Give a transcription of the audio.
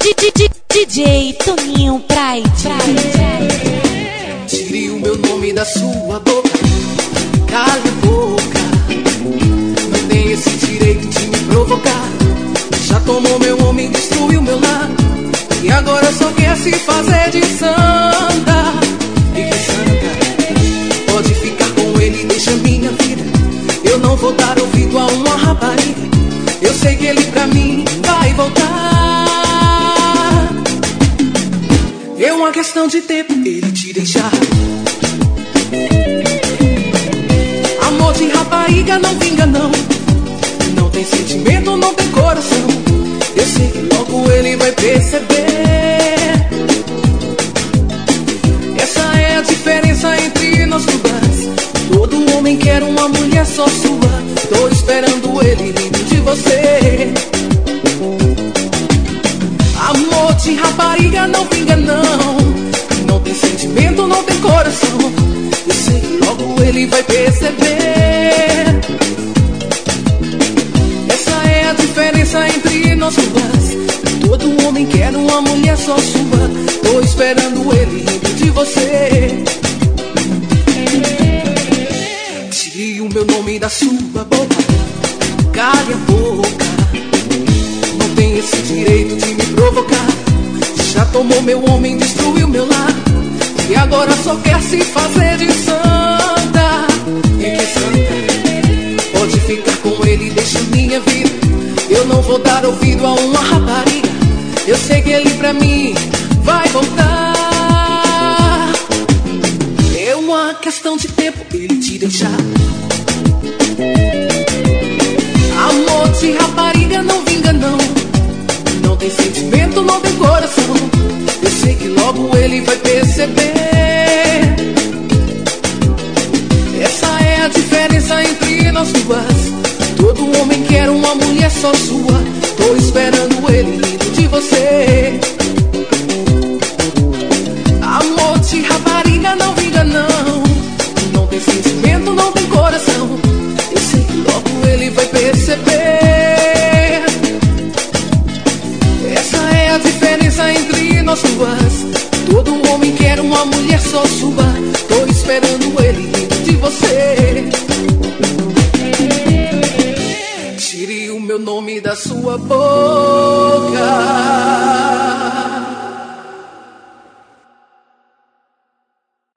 DJ Toninho Pride. Tire o meu nome da sua boca, cale a boca. Não tem esse direito de me provocar. Já tomou meu homem, destruiu meu lar, e agora só quer se fazer de santa. E que santa, pode ficar com ele, deixa minha vida. Eu não vou dar ouvido a uma rapariga. Eu sei que ele pra mim vai voltar. É uma questão de tempo ele te deixar. Amor de rapariga não vinga não. Não tem sentimento, não tem coração. Eu sei que logo ele vai perceber. Essa é a diferença entre nós duas. Todo homem quer uma mulher só sua. Tô esperando ele lindo de você. Amor de rapariga não vinga não. Não tem sentimento, não tem coração. Eu sei que logo ele vai perceber. Essa é a diferença entre nós duas. Todo homem quer uma mulher só sua. Tô esperando ele lindo de você. Tire o meu nome da sua boca, cale a boca. Não tem esse direito de me provocar. Já tomou meu homem, destruiu meu lar, e agora só quer se fazer de santa. E que santa, pode ficar com ele, deixa minha vida. Eu não vou dar ouvido a uma rapariga. Eu sei que ele pra mim vai voltar. É uma questão de tempo ele te deixar. Amor de rapariga não vinga não. Não tem sentimento, não tem coração. Eu sei que logo ele vai perceber. Essa é a diferença entre nós duas. Todo homem quer uma mulher só sua. Tô esperando ele lindo de você. Amor de rapariga não vinga não. Não tem sentimento, não tem coração. Eu sei que logo ele vai perceber. Essa é a diferença entre nós duas. Todo homem quer uma mulher só sua. Tô esperando ele lindo de você. Tire o meu nome da sua boca.